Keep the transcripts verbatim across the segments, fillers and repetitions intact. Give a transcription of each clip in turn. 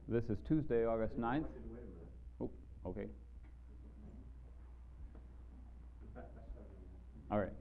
This is Tuesday, August ninth. Oh, okay. All right.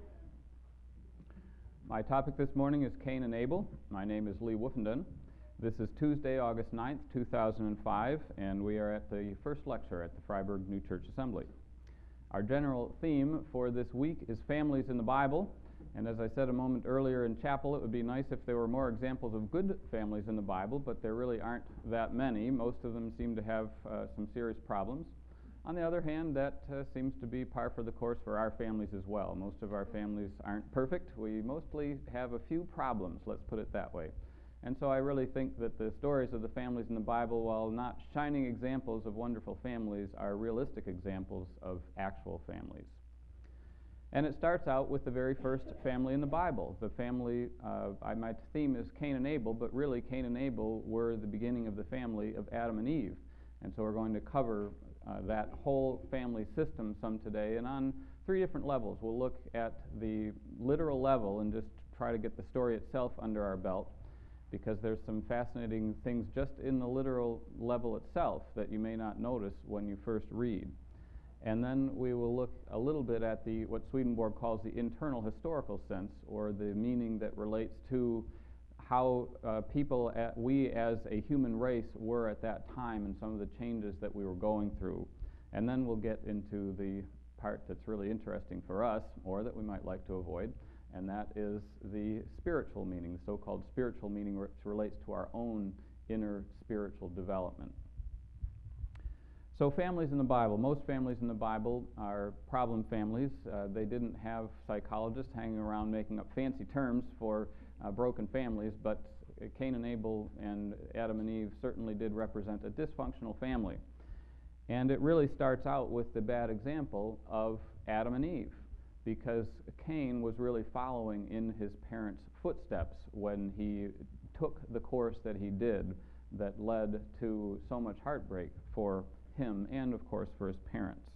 My topic this morning is Cain and Abel. My name is Lee Woofenden. This is Tuesday, August ninth, two thousand five, and we are at the first lecture at the Freiburg New Church Assembly. Our general theme for this week is families in the Bible, and as I said a moment earlier in chapel, it would be nice if there were more examples of good families in the Bible, but there really aren't that many. Most of them seem to have uh, some serious problems. On the other hand, that uh, seems to be par for the course for our families as well. Most of our families aren't perfect. We mostly have a few problems, let's put it that way. And so I really think that the stories of the families in the Bible, while not shining examples of wonderful families, are realistic examples of actual families. And it starts out with the very first family in the Bible. The family, uh, I, my theme is Cain and Abel, but really Cain and Abel were the beginning of the family of Adam and Eve. And so we're going to cover uh, that whole family system some today. And on three different levels, we'll look at the literal level and just try to get the story itself under our belt, because there's some fascinating things just in the literal level itself that you may not notice when you first read. And then we will look a little bit at the what Swedenborg calls the internal historical sense, or the meaning that relates to how uh, people, at, we as a human race, were at that time and some of the changes that we were going through. And then we'll get into the part that's really interesting for us, or that we might like to avoid, and that is the spiritual meaning, the so-called spiritual meaning, which relates to our own inner spiritual development. So families in the Bible, most families in the Bible are problem families. Uh, they didn't have psychologists hanging around making up fancy terms for uh, broken families, but Cain and Abel and Adam and Eve certainly did represent a dysfunctional family. And it really starts out with the bad example of Adam and Eve, because Cain was really following in his parents' footsteps when he took the course that he did that led to so much heartbreak for him and, of course, for his parents.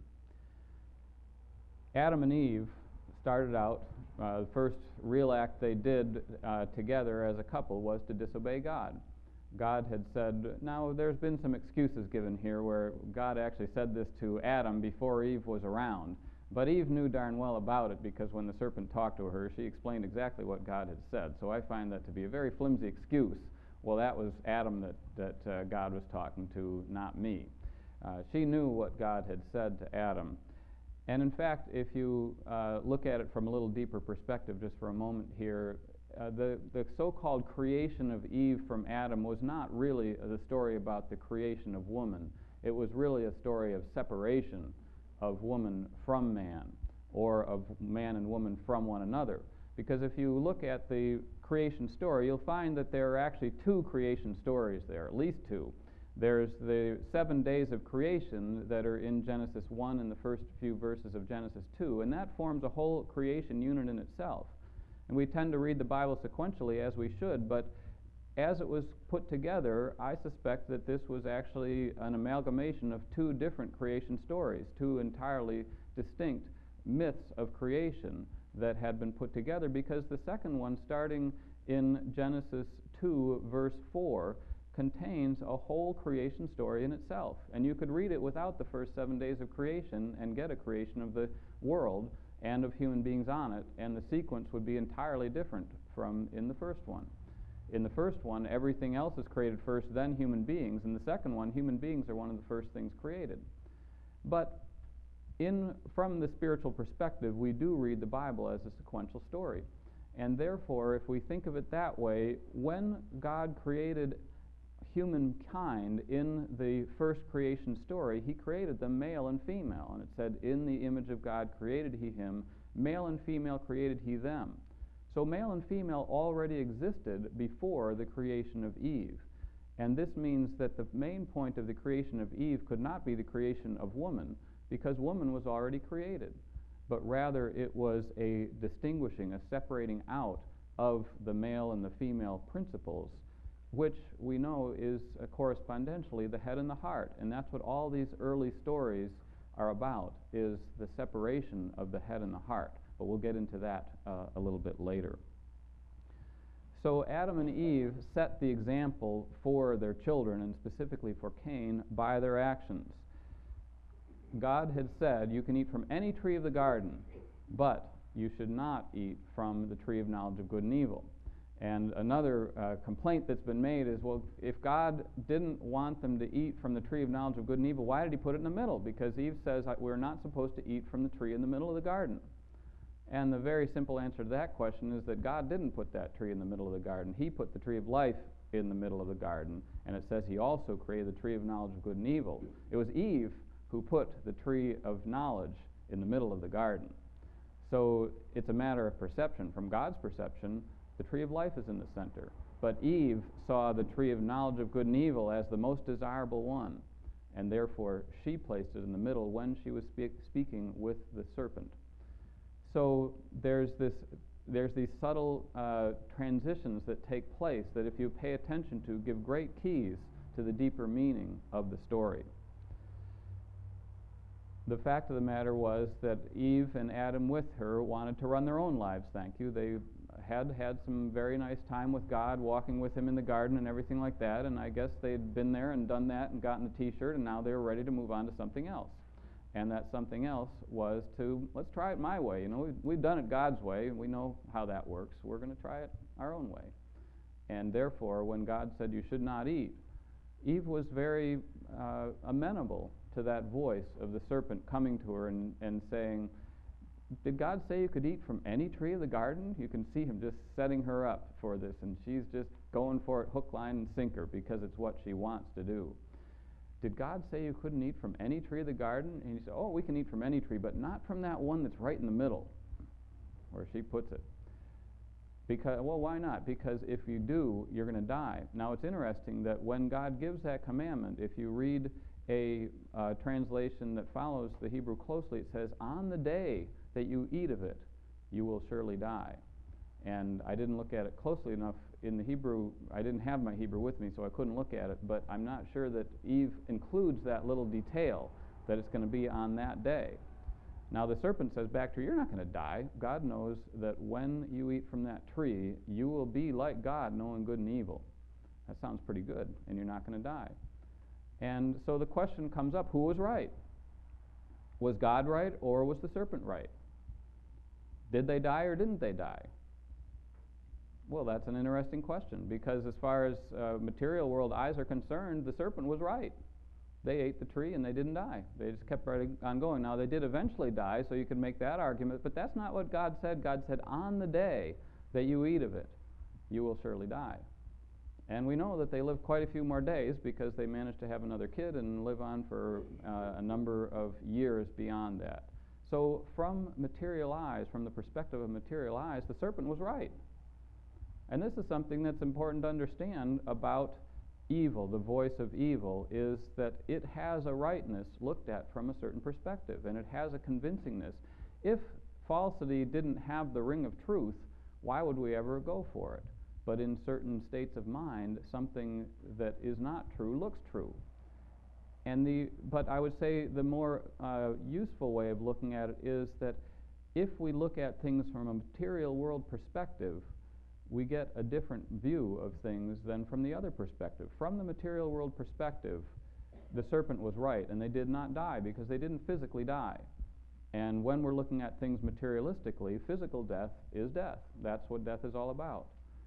Adam and Eve started out, uh, the first real act they did uh, together as a couple was to disobey God. God had said, now there's been some excuses given here where God actually said this to Adam before Eve was around, but Eve knew darn well about it, because when the serpent talked to her, she explained exactly what God had said. So I find that to be a very flimsy excuse. Well, that was Adam that, that uh, God was talking to, not me. Uh, she knew what God had said to Adam. And in fact, if you uh, look at it from a little deeper perspective just for a moment here, uh, the, the so-called creation of Eve from Adam was not really the story about the creation of woman. It was really a story of separation of woman from man, or of man and woman from one another. Because if you look at the creation story, you'll find that there are actually two creation stories there, at least two. There's the seven days of creation that are in Genesis one and the first few verses of Genesis two, and that forms a whole creation unit in itself. And we tend to read the Bible sequentially, as we should, but as it was put together, I suspect that this was actually an amalgamation of two different creation stories, two entirely distinct myths of creation that had been put together, because the second one, starting in Genesis two, verse four, contains a whole creation story in itself. And you could read it without the first seven days of creation and get a creation of the world and of human beings on it, and the sequence would be entirely different from in the first one. In the first one, everything else is created first, then human beings. In the second one, human beings are one of the first things created. But in from the spiritual perspective, we do read the Bible as a sequential story. And therefore, if we think of it that way, when God created humankind in the first creation story, he created them male and female. And it said, in the image of God created he him, male and female created he them. So male and female already existed before the creation of Eve. And this means that the main point of the creation of Eve could not be the creation of woman, because woman was already created, but rather it was a distinguishing, a separating out of the male and the female principles, which we know is uh, correspondentially the head and the heart. And that's what all these early stories are about, is the separation of the head and the heart. But we'll get into that uh, a little bit later. So Adam and Eve set the example for their children, and specifically for Cain, by their actions. God had said, you can eat from any tree of the garden, but you should not eat from the tree of knowledge of good and evil. And another uh, complaint that's been made is, well, if God didn't want them to eat from the tree of knowledge of good and evil, why did he put it in the middle? Because Eve says, we're not supposed to eat from the tree in the middle of the garden. And the very simple answer to that question is that God didn't put that tree in the middle of the garden. He put the tree of life in the middle of the garden. And it says he also created the tree of knowledge of good and evil. It was Eve who put the tree of knowledge in the middle of the garden. So it's a matter of perception. From God's perception, the tree of life is in the center. But Eve saw the tree of knowledge of good and evil as the most desirable one. And therefore, she placed it in the middle when she was spe- speaking with the serpent. So there's this, there's these subtle uh, transitions that take place that if you pay attention to, give great keys to the deeper meaning of the story. The fact of the matter was that Eve and Adam with her wanted to run their own lives, thank you. They had had some very nice time with God, walking with him in the garden and everything like that, and I guess they'd been there and done that and gotten the t-shirt, and now they were ready to move on to something else. And that something else was to, let's try it my way. You know, we've, we've done it God's way. We know how that works. We're going to try it our own way. And therefore, when God said you should not eat, Eve was very uh, amenable to that voice of the serpent coming to her and, and saying, did God say you could eat from any tree of the garden? You can see him just setting her up for this, and she's just going for it hook, line, and sinker because it's what she wants to do. Did God say you couldn't eat from any tree of the garden? And he said, oh, we can eat from any tree, but not from that one that's right in the middle, where she puts it. Because, well, why not? Because if you do, you're going to die. Now, it's interesting that when God gives that commandment, if you read a uh, translation that follows the Hebrew closely, it says, on the day that you eat of it, you will surely die. And I didn't look at it closely enough in the Hebrew. I didn't have my Hebrew with me, so I couldn't look at it, but I'm not sure that Eve includes that little detail, that it's going to be on that day. Now the serpent says back to her, you're not going to die. God knows that when you eat from that tree, you will be like God, knowing good and evil. That sounds pretty good, and you're not going to die. And so the question comes up, who was right? Was God right, or was the serpent right? Did they die, or didn't they die? Well, that's an interesting question, because as far as uh, material world eyes are concerned, the serpent was right. They ate the tree and they didn't die. They just kept right on going. Now, they did eventually die, so you could make that argument, but that's not what God said. God said, on the day that you eat of it, you will surely die. And we know that they lived quite a few more days because they managed to have another kid and live on for uh, a number of years beyond that. So from material eyes, from the perspective of material eyes, the serpent was right. And this is something that's important to understand about evil, the voice of evil, is that it has a rightness looked at from a certain perspective, and it has a convincingness. If falsity didn't have the ring of truth, why would we ever go for it? But in certain states of mind, something that is not true looks true. And the, but I would say the more uh, useful way of looking at it is that if we look at things from a material world perspective, we get a different view of things than from the other perspective. From the material world perspective, the serpent was right, and they did not die because they didn't physically die. And when we're looking at things materialistically, physical death is death. That's what death is all about.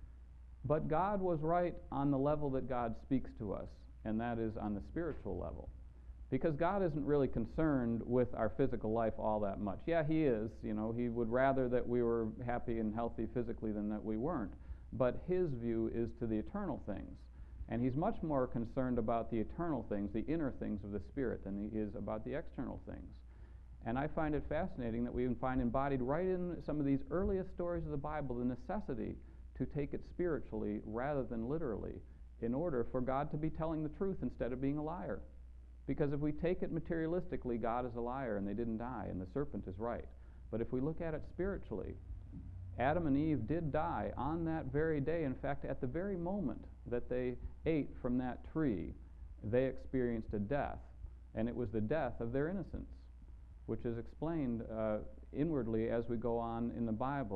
But God was right on the level that God speaks to us, and that is on the spiritual level. Because God isn't really concerned with our physical life all that much. Yeah, he is. You know, he would rather that we were happy and healthy physically than that we weren't. But his view is to the eternal things. And he's much more concerned about the eternal things, the inner things of the spirit, than he is about the external things. And I find it fascinating that we even find embodied right in some of these earliest stories of the Bible the necessity to take it spiritually rather than literally, in order for God to be telling the truth instead of being a liar. Because if we take it materialistically, God is a liar and they didn't die, and the serpent is right. But if we look at it spiritually, Adam and Eve did die on that very day. In fact, at the very moment that they ate from that tree, they experienced a death, and it was the death of their innocence, which is explained uh, inwardly as we go on in the Bible.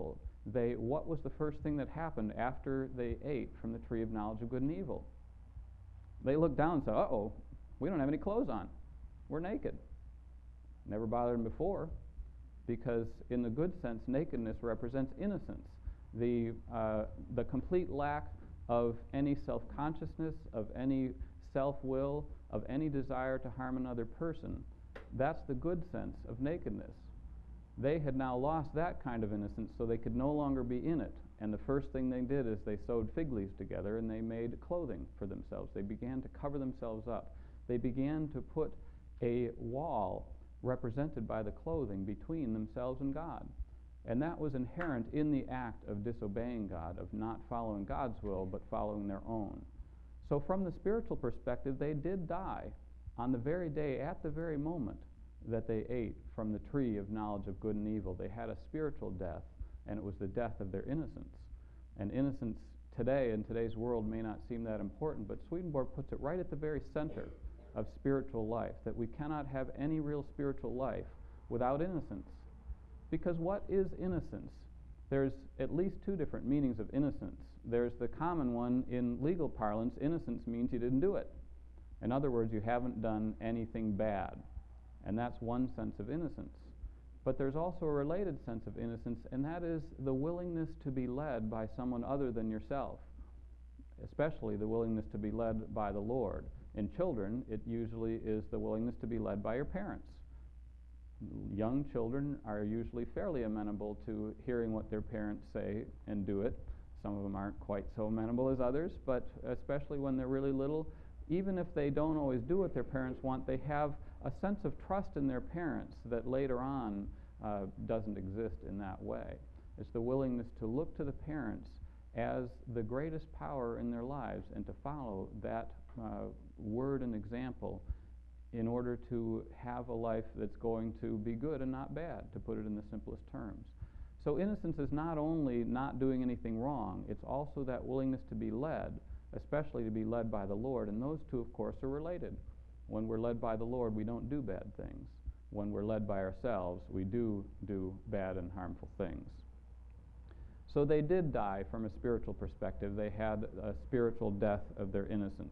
they, what was the first thing that happened after they ate from the tree of knowledge of good and evil? They looked down and said, uh-oh, we don't have any clothes on. We're naked. Never bothered them before, because in the good sense, nakedness represents innocence. The, uh, the complete lack of any self-consciousness, of any self-will, of any desire to harm another person. That's the good sense of nakedness. They had now lost that kind of innocence, so they could no longer be in it. And the first thing they did is they sewed fig leaves together and they made clothing for themselves. They began to cover themselves up. They began to put a wall represented by the clothing between themselves and God. And that was inherent in the act of disobeying God, of not following God's will, but following their own. So from the spiritual perspective, they did die on the very day, at the very moment that they ate from the tree of knowledge of good and evil. They had a spiritual death, and it was the death of their innocence. And innocence today, in today's world, may not seem that important, but Swedenborg puts it right at the very center of spiritual life, that we cannot have any real spiritual life without innocence. Because what is innocence? There's at least two different meanings of innocence. There's the common one in legal parlance. Innocence means you didn't do it. In other words, you haven't done anything bad. And that's one sense of innocence. But there's also a related sense of innocence, and that is the willingness to be led by someone other than yourself, especially the willingness to be led by the Lord. In children, it usually is the willingness to be led by your parents. Young children are usually fairly amenable to hearing what their parents say and do it. Some of them aren't quite so amenable as others, but especially when they're really little, even if they don't always do what their parents want, they have a sense of trust in their parents that later on uh, doesn't exist in that way. It's the willingness to look to the parents as the greatest power in their lives and to follow that uh, word and example in order to have a life that's going to be good and not bad, to put it in the simplest terms. So innocence is not only not doing anything wrong, it's also that willingness to be led, especially to be led by the Lord, and those two, of course, are related. When we're led by the Lord, we don't do bad things. When we're led by ourselves, we do do bad and harmful things. So they did die from a spiritual perspective. They had a spiritual death of their innocence.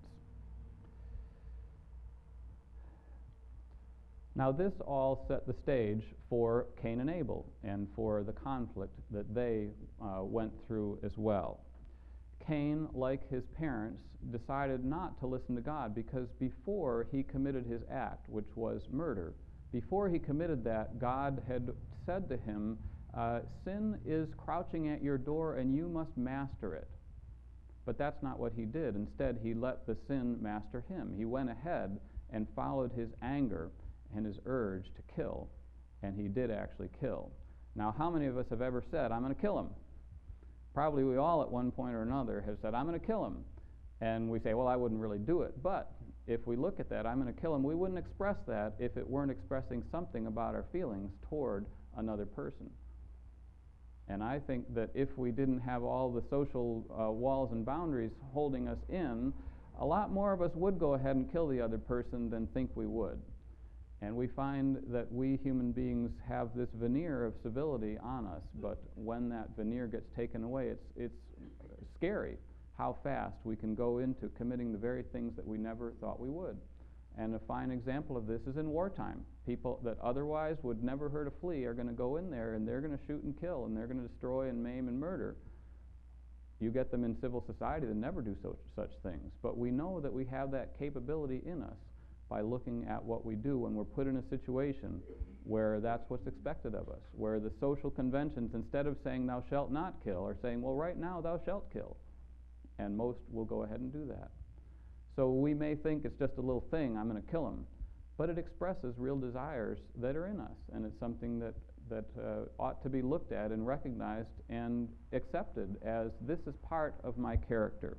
Now this all set the stage for Cain and Abel and for the conflict that they uh, went through as well. Cain, like his parents, decided not to listen to God because before he committed his act, which was murder, before he committed that, God had said to him, uh, sin is crouching at your door and you must master it. But that's not what he did. Instead, he let the sin master him. He went ahead and followed his anger and his urge to kill, and he did actually kill. Now, how many of us have ever said, I'm going to kill him? Probably we all at one point or another have said, I'm going to kill him. And we say, well, I wouldn't really do it. But if we look at that, I'm going to kill him, we wouldn't express that if it weren't expressing something about our feelings toward another person. And I think that if we didn't have all the social uh, walls and boundaries holding us in, a lot more of us would go ahead and kill the other person than think we would. And we find that we human beings have this veneer of civility on us, but when that veneer gets taken away, it's, it's scary how fast we can go into committing the very things that we never thought we would. And a fine example of this is in wartime. People that otherwise would never hurt a flea are going to go in there and they're going to shoot and kill and they're going to destroy and maim and murder. You get them in civil society that never do so, such things. But we know that we have that capability in us by looking at what we do when we're put in a situation where that's what's expected of us, where the social conventions, instead of saying thou shalt not kill, are saying, well, right now thou shalt kill. And most will go ahead and do that. So we may think it's just a little thing, I'm going to kill him, but it expresses real desires that are in us, and it's something that, that uh, ought to be looked at and recognized and accepted as this is part of my character.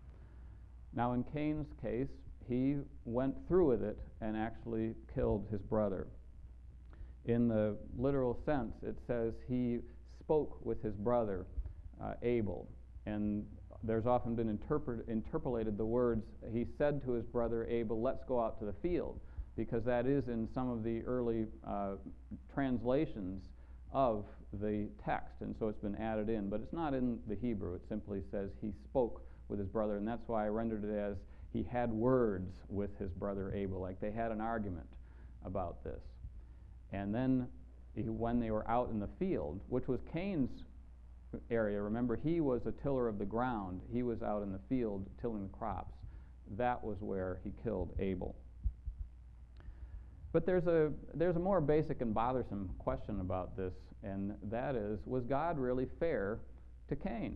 Now in Cain's case, he went through with it and actually killed his brother. In the literal sense, it says he spoke with his brother uh, Abel, and there's often been interpret, interpolated the words, he said to his brother Abel, let's go out to the field, because that is in some of the early uh, translations of the text, and so it's been added in, but it's not in the Hebrew. It simply says he spoke with his brother, and that's why I rendered it as he had words with his brother Abel, like they had an argument about this. And then he, when they were out in the field, which was Cain's area, remember, he was a tiller of the ground. He was out in the field tilling the crops. That was where he killed Abel. But there's a, there's a more basic and bothersome question about this, and that is, was God really fair to Cain?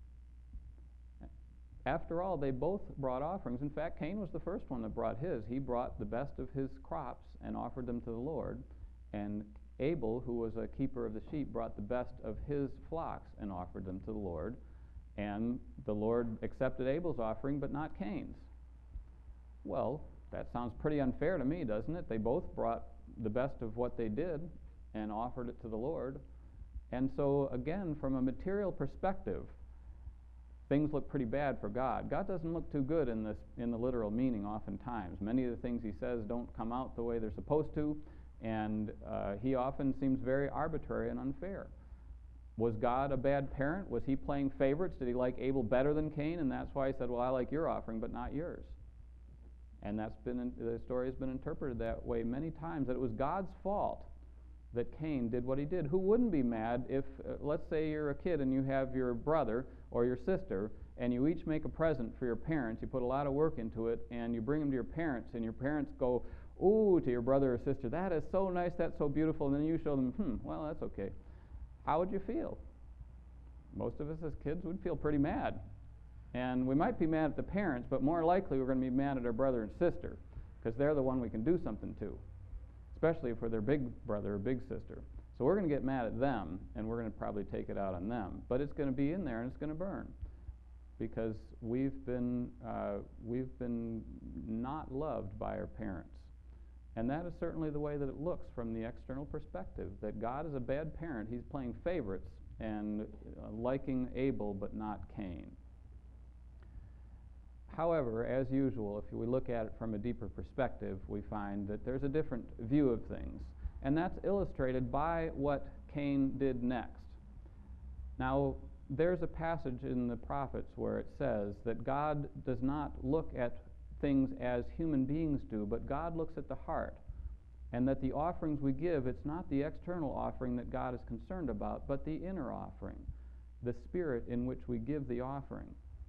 After all, they both brought offerings. In fact, Cain was the first one that brought his. He brought the best of his crops and offered them to the Lord. And Abel, who was a keeper of the sheep, brought the best of his flocks and offered them to the Lord. And the Lord accepted Abel's offering, but not Cain's. Well, that sounds pretty unfair to me, doesn't it? They both brought the best of what they did and offered it to the Lord. And so, again, from a material perspective, things look pretty bad for God. God doesn't look too good in this, in the literal meaning oftentimes. Many of the things he says don't come out the way they're supposed to, and uh, he often seems very arbitrary and unfair. Was God a bad parent? Was he playing favorites? Did he like Abel better than Cain? And that's why he said, well, I like your offering, but not yours. And that's been, the story has been interpreted that way many times, that it was God's fault that Cain did what he did. Who wouldn't be mad if, uh, let's say you're a kid and you have your brother or your sister, and you each make a present for your parents, you put a lot of work into it, and you bring them to your parents, and your parents go, ooh, to your brother or sister, that is so nice, that's so beautiful, and then you show them, hmm, well, that's okay. How would you feel? Most of us as kids would feel pretty mad. And we might be mad at the parents, but more likely we're going to be mad at our brother and sister, because they're the one we can do something to, especially if we're their big brother or big sister. So we're going to get mad at them, and we're going to probably take it out on them. But it's going to be in there, and it's going to burn, because we've been uh, we've been not loved by our parents. And that is certainly the way that it looks from the external perspective, that God is a bad parent. He's playing favorites and uh, liking Abel but not Cain. However, as usual, if we look at it from a deeper perspective, we find that there's a different view of things. And that's illustrated by what Cain did next. Now, there's a passage in the prophets where it says that God does not look at things as human beings do, but God looks at the heart. And that the offerings we give, it's not the external offering that God is concerned about, but the inner offering, the spirit in which we give the offering.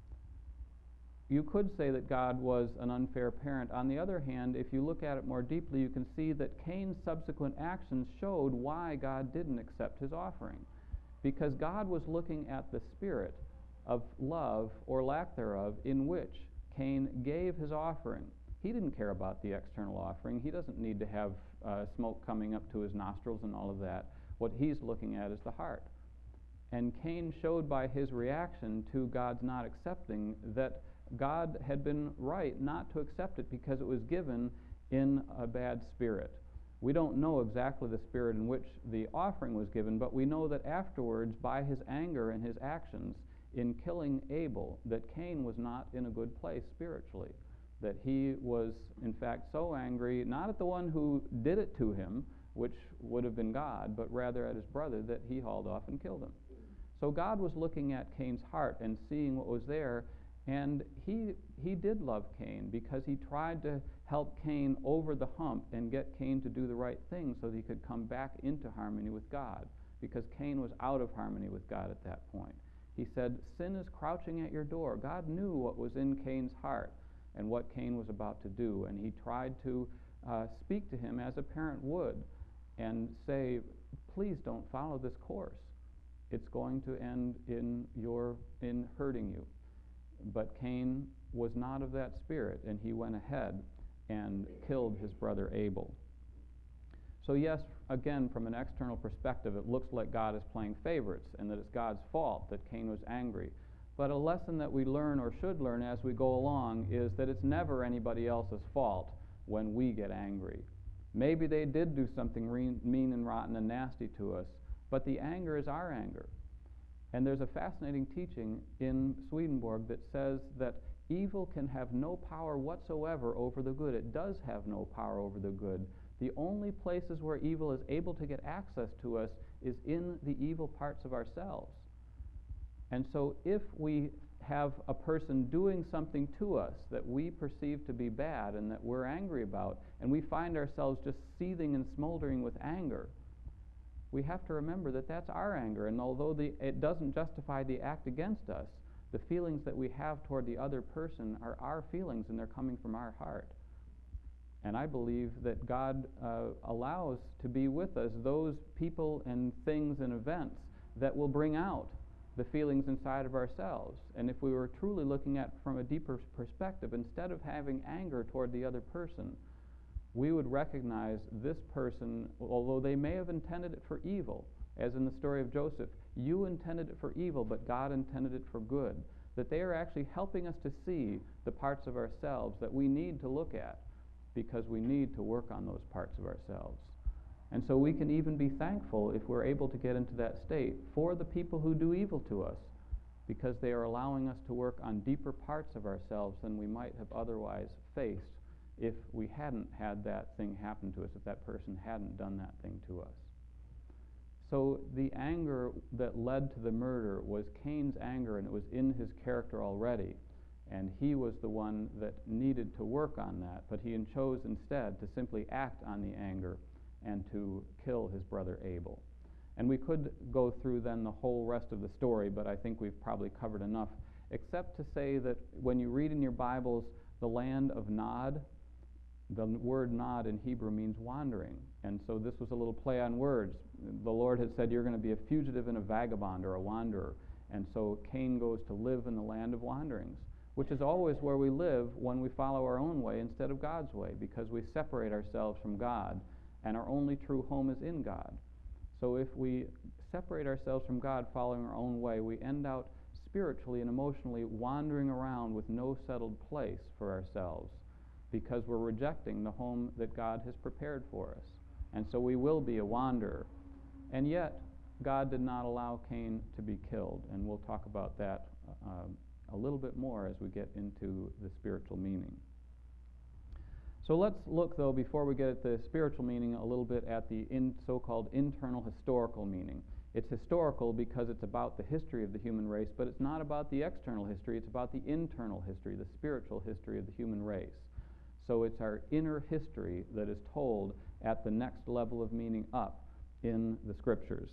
You could say that God was an unfair parent. On the other hand, if you look at it more deeply, you can see that Cain's subsequent actions showed why God didn't accept his offering. Because God was looking at the spirit of love, or lack thereof, in which Cain gave his offering. He didn't care about the external offering. He doesn't need to have uh, smoke coming up to his nostrils and all of that. What he's looking at is the heart. And Cain showed by his reaction to God's not accepting that God had been right not to accept it because it was given in a bad spirit. We don't know exactly the spirit in which the offering was given, but we know that afterwards, by his anger and his actions in killing Abel, that Cain was not in a good place spiritually. That he was, in fact, so angry, not at the one who did it to him, which would have been God, but rather at his brother, that he hauled off and killed him. So God was looking at Cain's heart and seeing what was there. And he he did love Cain because he tried to help Cain over the hump and get Cain to do the right thing so that he could come back into harmony with God, because Cain was out of harmony with God at that point. He said, sin is crouching at your door. God knew what was in Cain's heart and what Cain was about to do, and he tried to uh, speak to him as a parent would and say, please don't follow this course. It's going to end in your in hurting you. But Cain was not of that spirit, and he went ahead and killed his brother Abel. So yes, again, from an external perspective, it looks like God is playing favorites and that it's God's fault that Cain was angry. But a lesson that we learn, or should learn as we go along, is that it's never anybody else's fault when we get angry. Maybe they did do something re- mean and rotten and nasty to us, but the anger is our anger. And there's a fascinating teaching in Swedenborg that says that evil can have no power whatsoever over the good. It does have no power over the good. The only places where evil is able to get access to us is in the evil parts of ourselves. And so if we have a person doing something to us that we perceive to be bad and that we're angry about, and we find ourselves just seething and smoldering with anger, we have to remember that that's our anger, and although the, it doesn't justify the act against us, the feelings that we have toward the other person are our feelings, and they're coming from our heart. And I believe that God uh, allows to be with us those people and things and events that will bring out the feelings inside of ourselves. And if we were truly looking at from a deeper perspective, instead of having anger toward the other person, we would recognize this person, although they may have intended it for evil, as in the story of Joseph, you intended it for evil, but God intended it for good, that they are actually helping us to see the parts of ourselves that we need to look at, because we need to work on those parts of ourselves. And so we can even be thankful if we're able to get into that state for the people who do evil to us, because they are allowing us to work on deeper parts of ourselves than we might have otherwise faced if we hadn't had that thing happen to us, if that person hadn't done that thing to us. So the anger that led to the murder was Cain's anger, and it was in his character already. And he was the one that needed to work on that, but he chose instead to simply act on the anger and to kill his brother Abel. And we could go through then the whole rest of the story, but I think we've probably covered enough, except to say that when you read in your Bibles the land of Nod, the word Nod in Hebrew means wandering. And so this was a little play on words. The Lord had said, you're going to be a fugitive and a vagabond, or a wanderer. And so Cain goes to live in the land of wanderings, which is always where we live when we follow our own way instead of God's way, because we separate ourselves from God, and our only true home is in God. So if we separate ourselves from God following our own way, we end out spiritually and emotionally wandering around with no settled place for ourselves, because we're rejecting the home that God has prepared for us. And so we will be a wanderer. And yet, God did not allow Cain to be killed, and we'll talk about that uh, a little bit more as we get into the spiritual meaning. So let's look, though, before we get at the spiritual meaning, a little bit at the in so-called internal historical meaning. It's historical because it's about the history of the human race, but it's not about the external history. It's about the internal history, the spiritual history of the human race. So it's our inner history that is told at the next level of meaning up in the Scriptures.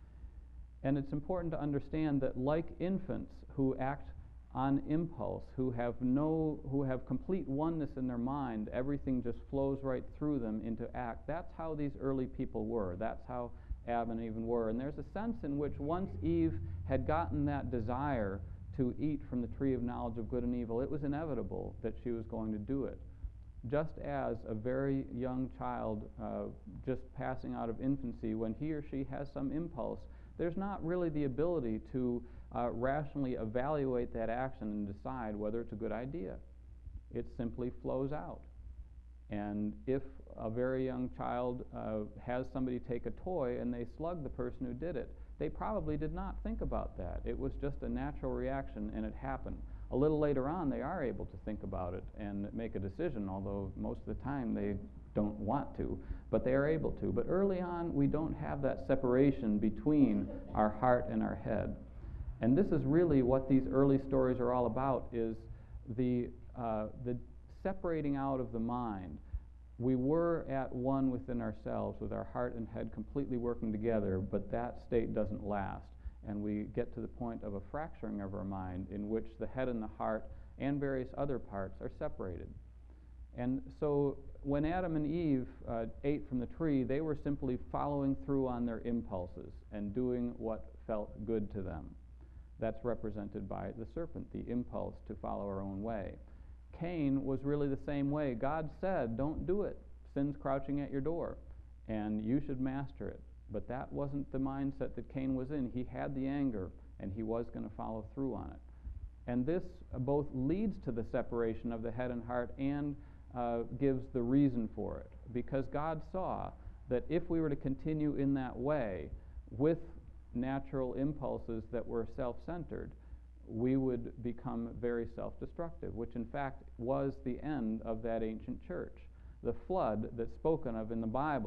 And it's important to understand that, like infants who act on impulse, who have no, who have complete oneness in their mind, everything just flows right through them into act. That's how these early people were. That's how Adam and Eve were. And there's a sense in which once Eve had gotten that desire to eat from the tree of knowledge of good and evil, it was inevitable that she was going to do it. Just as a very young child, uh, just passing out of infancy, when he or she has some impulse, there's not really the ability to uh, rationally evaluate that action and decide whether it's a good idea. It simply flows out. And if a very young child uh, has somebody take a toy and they slug the person who did it, they probably did not think about that. It was just a natural reaction, and it happened. A little later on, they are able to think about it and make a decision, although most of the time they don't want to, but they are able to. But early on, we don't have that separation between our heart and our head. And this is really what these early stories are all about, is the, uh, the separating out of the mind. We were at one within ourselves, with our heart and head completely working together, but that state doesn't last. And we get to the point of a fracturing of our mind, in which the head and the heart and various other parts are separated. And so when Adam and Eve uh, ate from the tree, they were simply following through on their impulses and doing what felt good to them. That's represented by the serpent, the impulse to follow our own way. Cain was really the same way. God said, don't do it. Sin's crouching at your door, and you should master it. But that wasn't the mindset that Cain was in. He had the anger, and he was going to follow through on it. And this both leads to the separation of the head and heart and uh, gives the reason for it. Because God saw that if we were to continue in that way, with natural impulses that were self-centered, we would become very self-destructive, which in fact was the end of that ancient church. The flood that's spoken of in the Bible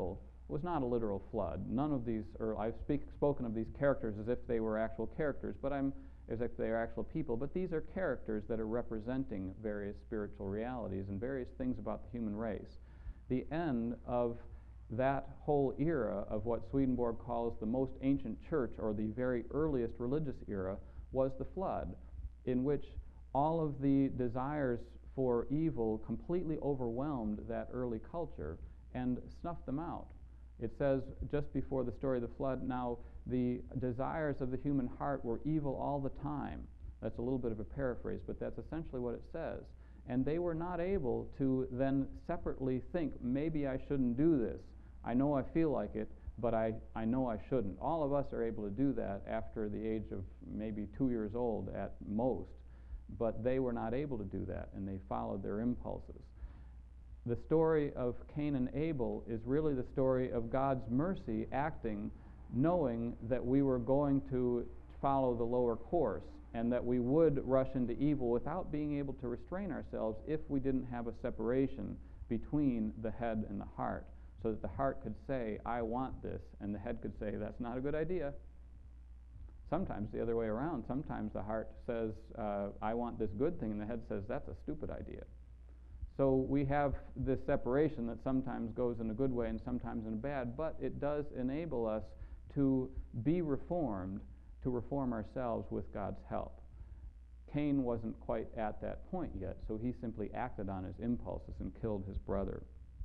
was not a literal flood. None of these, or I've speak, spoken of these characters as if they were actual characters, but I'm as if they are actual people. But these are characters that are representing various spiritual realities and various things about the human race. The end of that whole era of what Swedenborg calls the most ancient church, or the very earliest religious era, was the flood, in which all of the desires for evil completely overwhelmed that early culture and snuffed them out. It says just before the story of the flood, now the desires of the human heart were evil all the time. That's a little bit of a paraphrase, but that's essentially what it says. And they were not able to then separately think, maybe I shouldn't do this. I know I feel like it, but I, I know I shouldn't. All of us are able to do that after the age of maybe two years old at most, but they were not able to do that, and they followed their impulses. The story of Cain and Abel is really the story of God's mercy acting, knowing that we were going to follow the lower course, and that we would rush into evil without being able to restrain ourselves if we didn't have a separation between the head and the heart, so that the heart could say, I want this, and the head could say, that's not a good idea. Sometimes the other way around. Sometimes the heart says, uh, I want this good thing, and the head says, that's a stupid idea. So we have this separation that sometimes goes in a good way and sometimes in a bad, but it does enable us to be reformed, to reform ourselves with God's help. Cain wasn't quite at that point yet, so he simply acted on his impulses and killed his brother.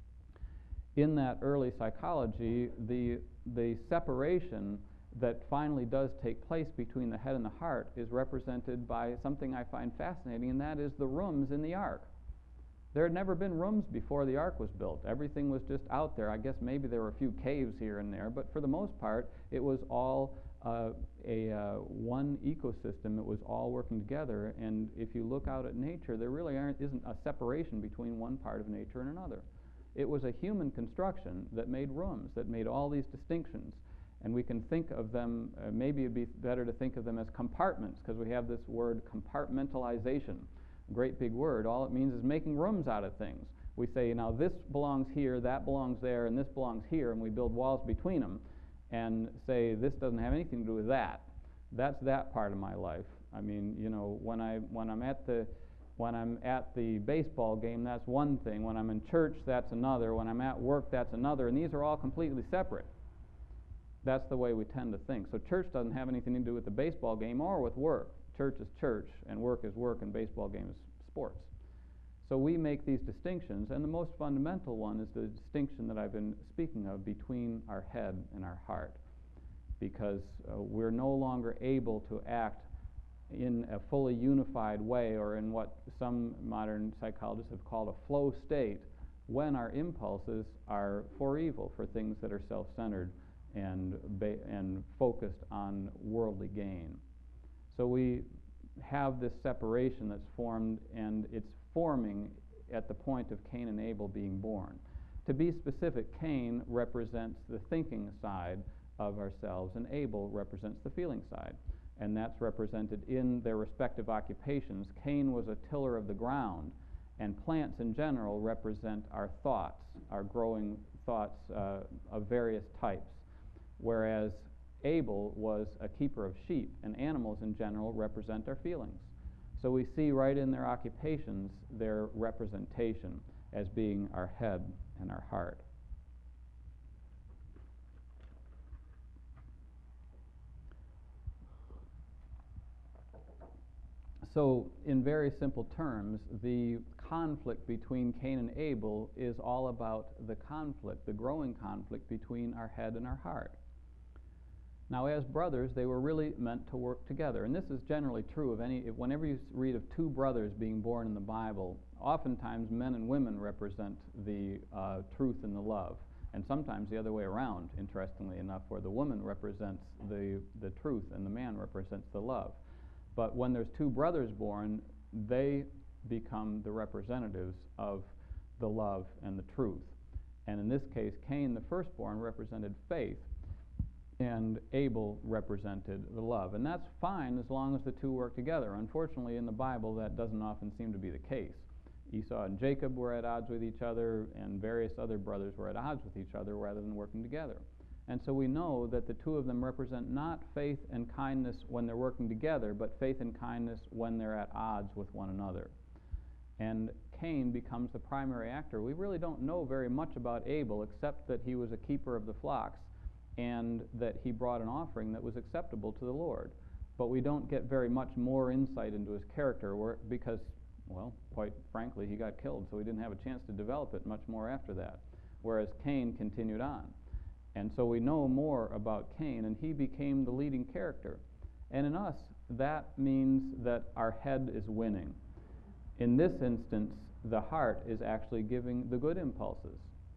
In that early psychology, the, the separation that finally does take place between the head and the heart is represented by something I find fascinating, and that is the rooms in the ark. There had never been rooms before the ark was built. Everything was just out there. I guess maybe there were a few caves here and there, but for the most part, it was all uh, a uh, one ecosystem. It was all working together, and if you look out at nature, there really aren't, isn't a separation between one part of nature and another. It was a human construction that made rooms, that made all these distinctions. And we can think of them, uh, maybe it'd be better to think of them as compartments, because we have this word compartmentalization. A great big word. All it means is making rooms out of things. We say, now this belongs here, that belongs there, and this belongs here, and we build walls between them and say, this doesn't have anything to do with that. That's that part of my life. I mean, you know, when, I, when I'm at the When I'm at the baseball game, that's one thing. When I'm in church, that's another. When I'm at work, that's another. And these are all completely separate. That's the way we tend to think. So church doesn't have anything to do with the baseball game or with work. Church is church, and work is work, and baseball game is sports. So we make these distinctions, and the most fundamental one is the distinction that I've been speaking of between our head and our heart, because uh, we're no longer able to act in a fully unified way, or in what some modern psychologists have called a flow state, when our impulses are for evil, for things that are self-centered and, ba- and focused on worldly gain. So we have this separation that's formed, and it's forming at the point of Cain and Abel being born. To be specific, Cain represents the thinking side of ourselves, and Abel represents the feeling side. And that's represented in their respective occupations. Cain was a tiller of the ground, and plants in general represent our thoughts, our growing thoughts uh, of various types, whereas Abel was a keeper of sheep, and animals in general represent our feelings. So we see right in their occupations their representation as being our head and our heart. So, in very simple terms, the conflict between Cain and Abel is all about the conflict, the growing conflict between our head and our heart. Now, as brothers, they were really meant to work together. And this is generally true of any, whenever you read of two brothers being born in the Bible, oftentimes men and women represent the uh, truth and the love. And sometimes the other way around, interestingly enough, where the woman represents the, the truth and the man represents the love. But when there's two brothers born, they become the representatives of the love and the truth. And in this case, Cain, the firstborn, represented faith, and Abel represented the love. And that's fine as long as the two work together. Unfortunately, in the Bible, that doesn't often seem to be the case. Esau and Jacob were at odds with each other, and various other brothers were at odds with each other rather than working together. And so we know that the two of them represent not faith and kindness when they're working together, but faith and kindness when they're at odds with one another. And Cain becomes the primary actor. We really don't know very much about Abel, except that he was a keeper of the flocks and that he brought an offering that was acceptable to the Lord. But we don't get very much more insight into his character where, because, well, quite frankly, he got killed, so we didn't have a chance to develop it much more after that, whereas Cain continued on. And so we know more about Cain, and he became the leading character. And in us, that means that our head is winning. In this instance, the heart is actually giving the good impulses.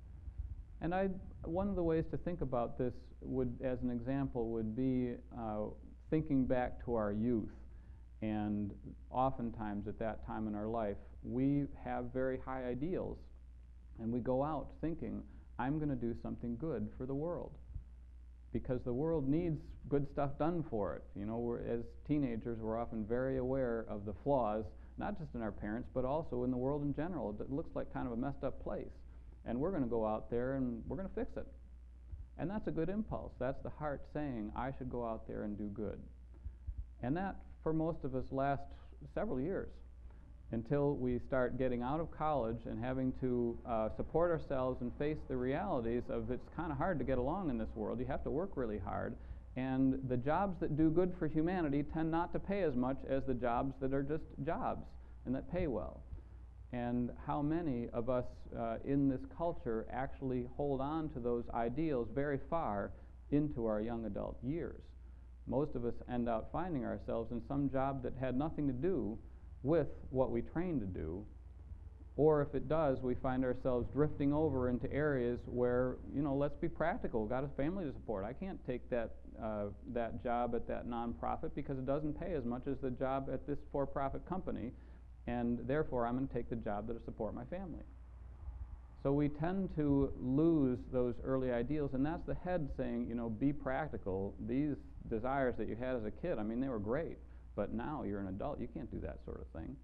And I, one of the ways to think about this would, as an example, would be uh, thinking back to our youth. And oftentimes at that time in our life, we have very high ideals. And we go out thinking, I'm going to do something good for the world. Because the world needs good stuff done for it. You know, we're, as teenagers, we're often very aware of the flaws, not just in our parents, but also in the world in general. It looks like kind of a messed up place. And we're going to go out there and we're going to fix it. And that's a good impulse. That's the heart saying, I should go out there and do good. And that, for most of us, lasts several years until we start getting out of college and having to uh, support ourselves and face the realities of it's kind of hard to get along in this world. You have to work really hard. And the jobs that do good for humanity tend not to pay as much as the jobs that are just jobs and that pay well. And how many of us uh, in this culture actually hold on to those ideals very far into our young adult years? Most of us end up finding ourselves in some job that had nothing to do with what we trained to do, or if it does, we find ourselves drifting over into areas where, you know, let's be practical. We've got a family to support. I can't take that uh, that job at that nonprofit because it doesn't pay as much as the job at this for-profit company, and therefore I'm going to take the job that will support my family. So we tend to lose those early ideals, and that's the head saying, you know, be practical. These desires that you had as a kid, I mean, they were great, but now you're an adult, you can't do that sort of thing.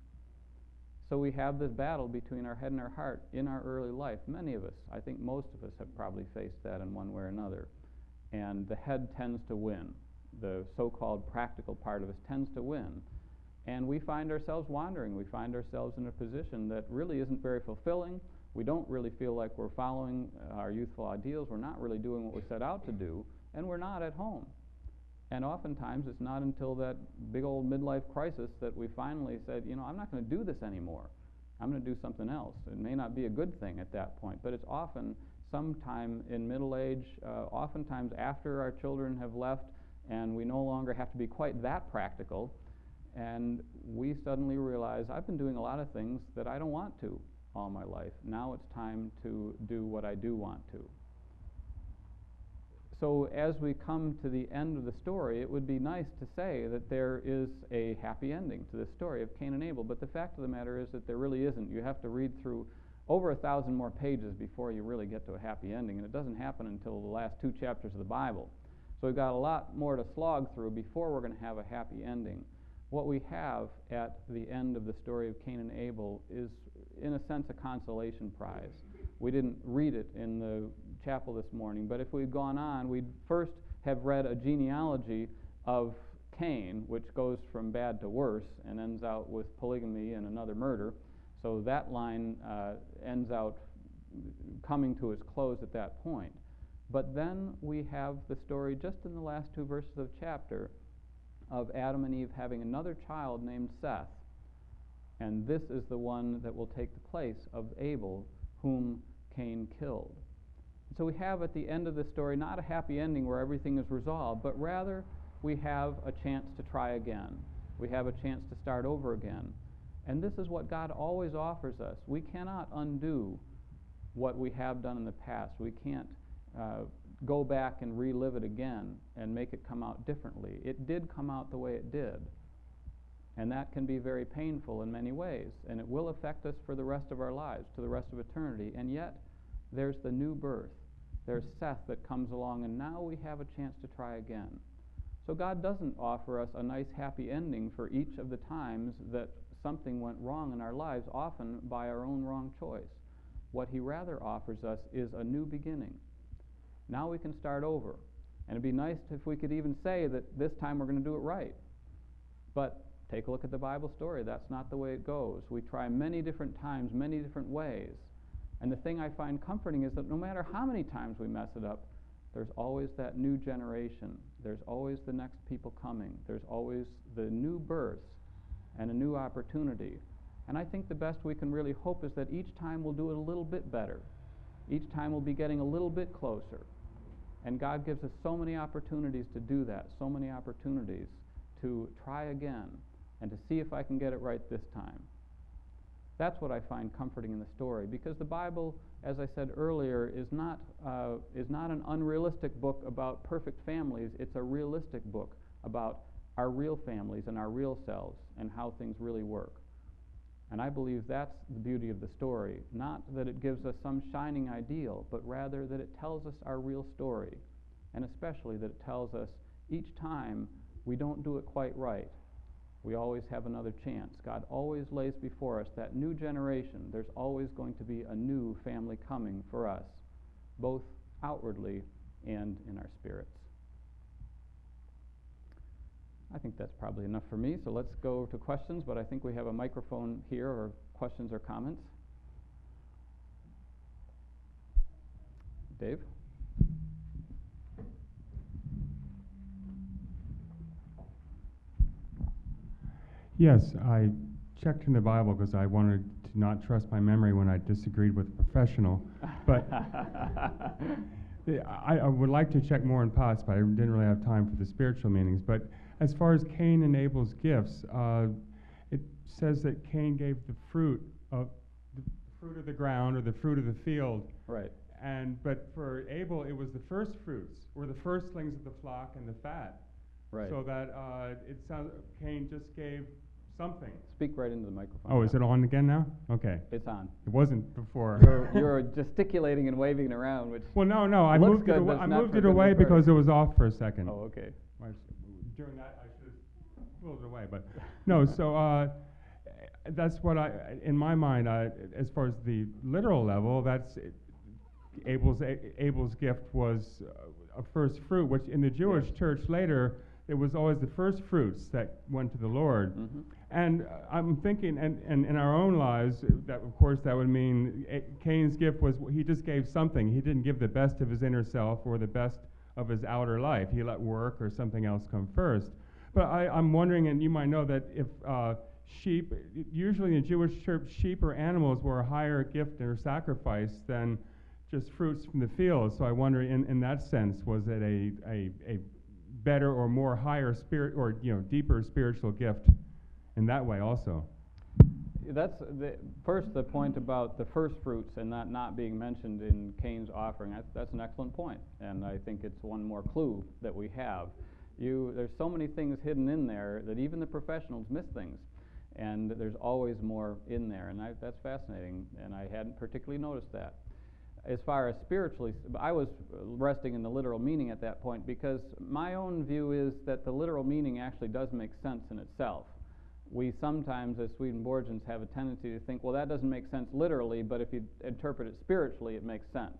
So we have this battle between our head and our heart in our early life. Many of us, I think most of us, have probably faced that in one way or another. And the head tends to win. The so-called practical part of us tends to win. And we find ourselves wandering. We find ourselves in a position that really isn't very fulfilling. We don't really feel like we're following our youthful ideals. We're not really doing what we set out to do, and we're not at home. And oftentimes it's not until that big old midlife crisis that we finally said, you know, I'm not going to do this anymore. I'm going to do something else. It may not be a good thing at that point, but it's often sometime in middle age, uh, oftentimes after our children have left, and we no longer have to be quite that practical, and we suddenly realize I've been doing a lot of things that I don't want to all my life. Now it's time to do what I do want to. So as we come to the end of the story, it would be nice to say that there is a happy ending to the story of Cain and Abel, but the fact of the matter is that there really isn't. You have to read through over a thousand more pages before you really get to a happy ending, and it doesn't happen until the last two chapters of the Bible. So we've got a lot more to slog through before we're going to have a happy ending. What we have at the end of the story of Cain and Abel is, in a sense, a consolation prize. We didn't read it in the chapel this morning, but if we'd gone on, we'd first have read a genealogy of Cain, which goes from bad to worse and ends out with polygamy and another murder. So that line uh, ends out coming to its close at that point. But then we have the story just in the last two verses of the chapter of Adam and Eve having another child named Seth. And this is the one that will take the place of Abel, whom Cain killed. So we have at the end of the story not a happy ending where everything is resolved, but rather we have a chance to try again. We have a chance to start over again. And this is what God always offers us. We cannot undo what we have done in the past. We can't uh, go back and relive it again and make it come out differently. It did come out the way it did. And that can be very painful in many ways, and it will affect us for the rest of our lives, to the rest of eternity. And yet, there's the new birth. There's Seth that comes along, and now we have a chance to try again. So God doesn't offer us a nice happy ending for each of the times that something went wrong in our lives, often by our own wrong choice. What he rather offers us is a new beginning. Now we can start over. And it'd be nice if we could even say that this time we're going to do it right. But take a look at the Bible story. That's not the way it goes. We try many different times, many different ways. And the thing I find comforting is that no matter how many times we mess it up, there's always that new generation. There's always the next people coming. There's always the new birth and a new opportunity. And I think the best we can really hope is that each time we'll do it a little bit better. Each time we'll be getting a little bit closer. And God gives us so many opportunities to do that, so many opportunities to try again and to see if I can get it right this time. That's what I find comforting in the story, because the Bible, as I said earlier, is not uh, is not an unrealistic book about perfect families. It's a realistic book about our real families and our real selves and how things really work. And I believe that's the beauty of the story, not that it gives us some shining ideal, but rather that it tells us our real story, and especially that it tells us each time we don't do it quite right, we always have another chance. God always lays before us that new generation. There's always going to be a new family coming for us, both outwardly and in our spirits. I think that's probably enough for me, so let's go to questions, but I think we have a microphone here, or questions or comments. Dave? Yes, I checked in the Bible because I wanted to not trust my memory when I disagreed with a professional, but I, I would like to check more in pots, but I didn't really have time for the spiritual meanings. But as far as Cain and Abel's gifts, uh, it says that Cain gave the fruit of the fruit of the ground, or the fruit of the field. Right. And but for Abel, it was the first fruits, or the firstlings of the flock and the fat. Right. So that uh, it sounds Cain just gave something. Speak right into the microphone. Oh, is it on again now? Okay. It's on. It wasn't before. You're, you're gesticulating and waving it around, which Well, no, no. I looks moved good, it but away. it's I not moved for it good away recording. because it was off for a second. Oh, okay. I s- During that, I should have pulled it away, but no. So uh, that's what I, in my mind, I, as far as the literal level, that's it, Abel's a, Abel's gift was uh, a first fruit, which in the Jewish Yes. church later, it was always the first fruits that went to the Lord. Mm-hmm. And uh, I'm thinking, and, and in our own lives, uh, that of course that would mean A- Cain's gift was he just gave something. He didn't give the best of his inner self or the best of his outer life. He let work or something else come first. But I, I'm wondering, and you might know that if uh, sheep, usually in the Jewish church, sheep or animals were a higher gift or sacrifice than just fruits from the field. So I wonder, in, in that sense, was it a, a, a better or more higher spirit, or you know, deeper spiritual gift in that way also? That's the, first the point about the first fruits and that not being mentioned in Cain's offering. That's, that's an excellent point, and I think it's one more clue that we have. You, there's so many things hidden in there that even the professionals miss things, and there's always more in there, and I, that's fascinating, and I hadn't particularly noticed that. As far as spiritually, I was resting in the literal meaning at that point, because my own view is that the literal meaning actually does make sense in itself. We sometimes, as Swedenborgians, have a tendency to think, well, that doesn't make sense literally, but if you interpret it spiritually, it makes sense.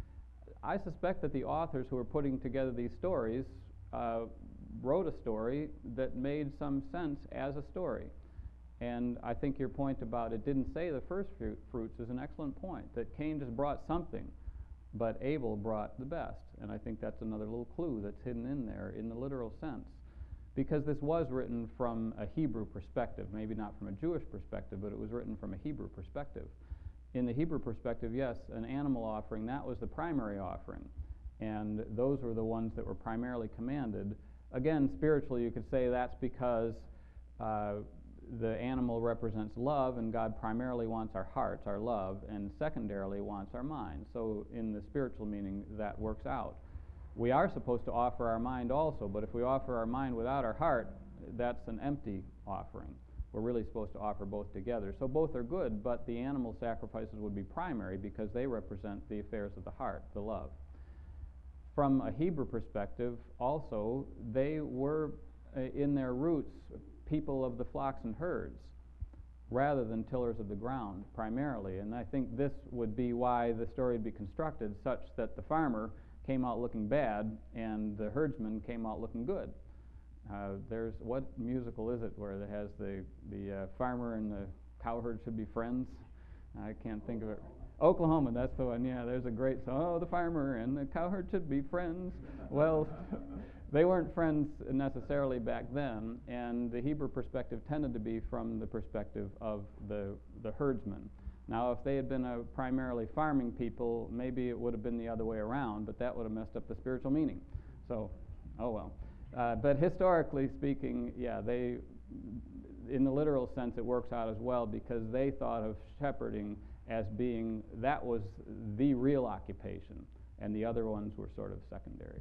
I suspect that the authors who are putting together these stories uh, wrote a story that made some sense as a story. And I think your point about it didn't say the first fruit, fruits is an excellent point, that Cain just brought something, but Abel brought the best. And I think that's another little clue that's hidden in there in the literal sense. Because this was written from a Hebrew perspective, maybe not from a Jewish perspective, but it was written from a Hebrew perspective. In the Hebrew perspective, yes, an animal offering, that was the primary offering. And those were the ones that were primarily commanded. Again, spiritually, you could say that's because uh, the animal represents love, and God primarily wants our hearts, our love, and secondarily wants our mind. So in the spiritual meaning, that works out. We are supposed to offer our mind also, but if we offer our mind without our heart, that's an empty offering. We're really supposed to offer both together. So both are good, but the animal sacrifices would be primary because they represent the affairs of the heart, the love. From a Hebrew perspective, also, they were, uh, in their roots, people of the flocks and herds. rather than tillers of the ground primarily. And I think this would be why the story would be constructed such that the farmer came out looking bad and the herdsman came out looking good. Uh, there's, what musical is it where it has the, the uh, farmer and the cowherd should be friends? I can't think of it. Oklahoma, that's the one. Yeah, there's a great song. Oh, the farmer and the cowherd should be friends. Well, they weren't friends necessarily back then, and the Hebrew perspective tended to be from the perspective of the, the herdsman. Now, if they had been a primarily farming people, maybe it would have been the other way around, but that would have messed up the spiritual meaning. So, oh well. Uh, but historically speaking, yeah, they, in the literal sense, it works out as well because they thought of shepherding as being, that was the real occupation, and the other ones were sort of secondary.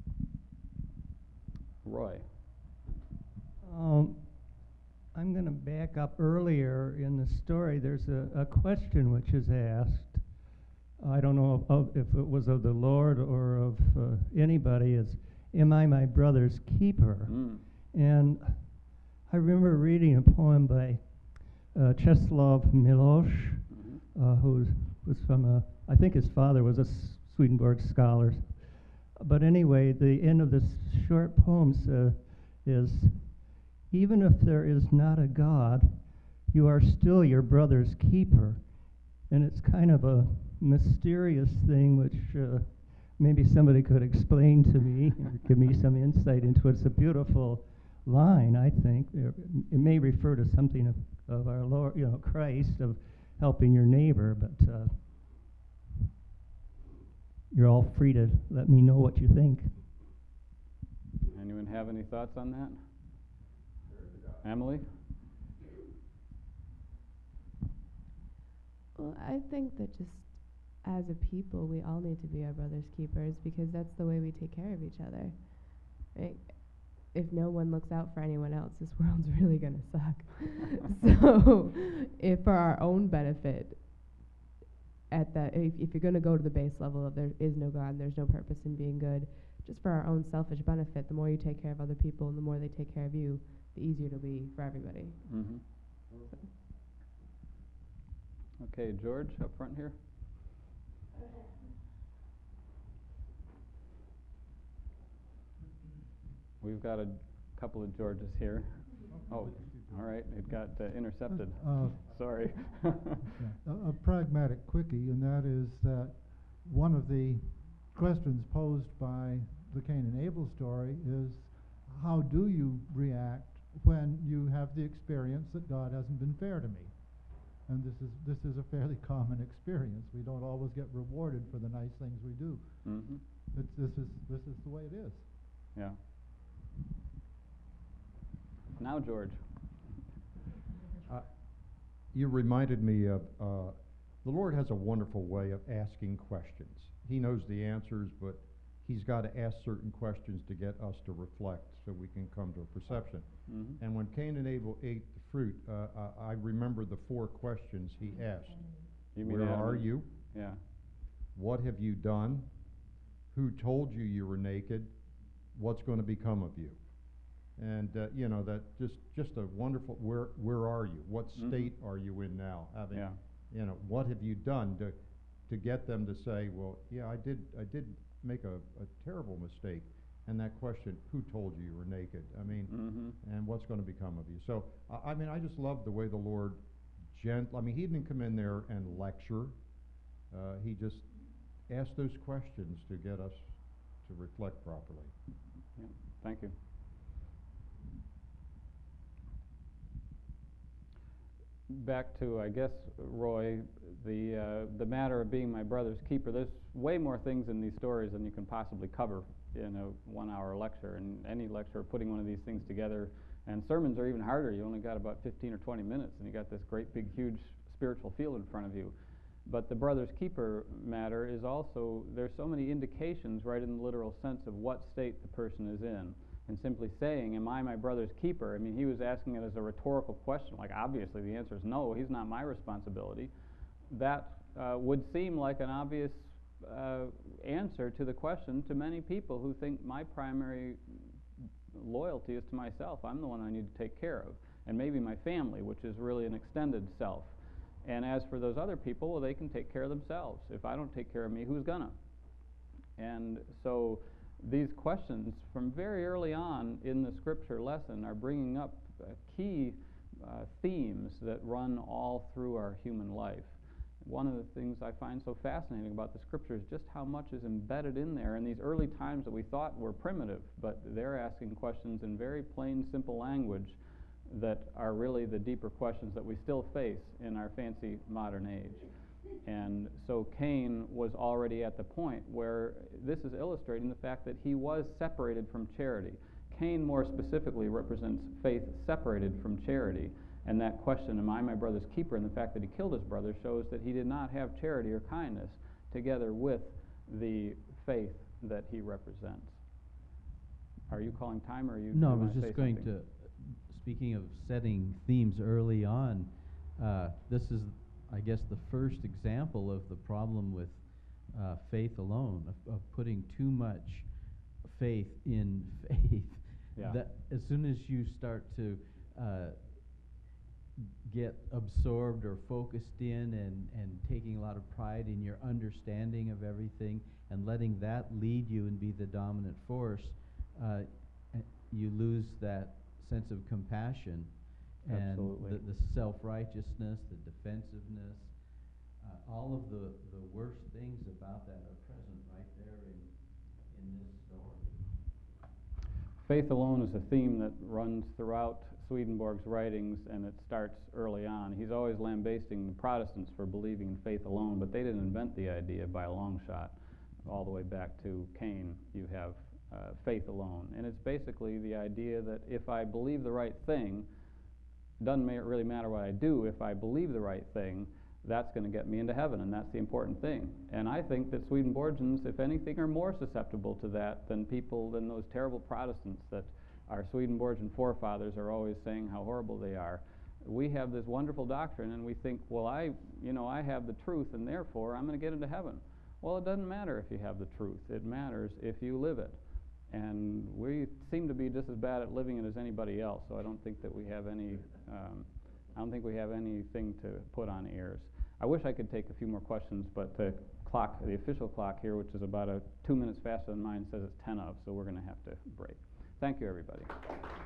Roy. Um, I'm going to back up earlier in the story. There's a, a question which is asked. I don't know if, of, if it was of the Lord or of uh, anybody. Is, am I my brother's keeper? Mm. And I remember reading a poem by uh, Czeslaw Milosz, mm-hmm. uh, who was from a, I think his father was a Swedenborg scholar. But anyway, the end of this short poem uh, is, even if there is not a God, you are still your brother's keeper. And it's kind of a mysterious thing which uh, maybe somebody could explain to me or give me some insight into it. It's a beautiful line, I think. It may refer to something of, of our Lord, you know, Christ, of helping your neighbor, but uh, you're all free to let me know what you think. Anyone have any thoughts on that? Emily? Well, I think that just as a people, we all need to be our brother's keepers because that's the way we take care of each other. Right? If no one looks out for anyone else, this world's really going to suck. So, if for our own benefit, at that, if, if you're going to go to the base level of there is no God, and there's no purpose in being good, just for our own selfish benefit, the more you take care of other people and the more they take care of you, the easier it'll be for everybody. Mm-hmm. So. Okay, George, up front here. We've got a couple of Georges here. Oh, all right, it got uh, intercepted. Uh, Sorry. yeah, a, a pragmatic quickie, and that is that one of the questions posed by the Cain and Abel story is, how do you react when you have the experience that God hasn't been fair to me? And this is this is a fairly common experience. We don't always get rewarded for the nice things we do. Mm-hmm. It's, this is this is the way it is. Yeah. Now, George. Uh, you reminded me of uh, the Lord has a wonderful way of asking questions. He knows the answers, but He's got to ask certain questions to get us to reflect so we can come to a perception. Mm-hmm. And when Cain and Abel ate the fruit, uh, I, I remember the four questions he asked. You mean Where Adam? are you? Yeah. What have you done? Who told you you were naked? What's going to become of you? And uh, you know, that just just a wonderful. Where where are you? What Mm-hmm. state are you in now? Having, Yeah. you know, what have you done to to get them to say, well, yeah, I did I did make a, a terrible mistake. And that question, who told you you were naked? I mean, Mm-hmm. and what's going to become of you? So I, I mean, I just love the way the Lord, gent. I mean, He didn't come in there and lecture. Uh, he just asked those questions to get us to reflect properly. Yeah. Thank you. Back to, I guess, Roy, the uh, the matter of being my brother's keeper. There's way more things in these stories than you can possibly cover in a one-hour lecture. And any lecture, putting one of these things together, and sermons are even harder. You only got about fifteen or twenty minutes, and you got this great, big, huge spiritual field in front of you. But the brother's keeper matter is also, there's so many indications right in the literal sense of what state the person is in. And simply saying, am I my brother's keeper? I mean, he was asking it as a rhetorical question. Like, obviously, the answer is no, he's not my responsibility. That uh, would seem like an obvious uh, answer to the question to many people who think my primary loyalty is to myself. I'm the one I need to take care of. and maybe my family, which is really an extended self. And as for those other people, well, they can take care of themselves. If I don't take care of me, who's gonna? And so these questions from very early on in the scripture lesson are bringing up uh, key uh, themes that run all through our human life. One of the things I find so fascinating about the scripture is just how much is embedded in there in these early times that we thought were primitive, but they're asking questions in very plain, simple language that are really the deeper questions that we still face in our fancy modern age. And so Cain was already at the point where this is illustrating the fact that he was separated from charity. Cain more specifically represents faith separated from charity. And that question, am I my brother's keeper, and the fact that he killed his brother shows that he did not have charity or kindness together with the faith that he represents. Are you calling time, or are you No, I you was wanna say just going something? to, speaking of setting themes early on, uh, this is, I guess, the first example of the problem with uh, faith alone, of, of putting too much faith in faith. Yeah. That as soon as you start to uh, get absorbed or focused in and, and taking a lot of pride in your understanding of everything and letting that lead you and be the dominant force, uh, you lose that sense of compassion and Absolutely. the, the self-righteousness, the defensiveness. Uh, all of the, the worst things about that are present right there in, in this story. Faith alone is a theme that runs throughout Swedenborg's writings, and it starts early on. He's always lambasting the Protestants for believing in faith alone, but they didn't invent the idea by a long shot. All the way back to Cain, you have uh, faith alone. And it's basically the idea that if I believe the right thing, doesn't ma- really matter what I do, if I believe the right thing, that's going to get me into heaven, and that's the important thing. And I think that Swedenborgians, if anything, are more susceptible to that than people, than those terrible Protestants that our Swedenborgian forefathers are always saying how horrible they are. We have this wonderful doctrine, and we think, well, I, you know, I have the truth, and therefore I'm going to get into heaven. Well, it doesn't matter if you have the truth. It matters if you live it. And we seem to be just as bad at living it as anybody else, so I don't think that we have any, um, I don't think we have anything to put on ears. I wish I could take a few more questions, but the clock, the official clock here, which is about a two minutes faster than mine, says it's ten of, so we're going to have to break. Thank you, everybody.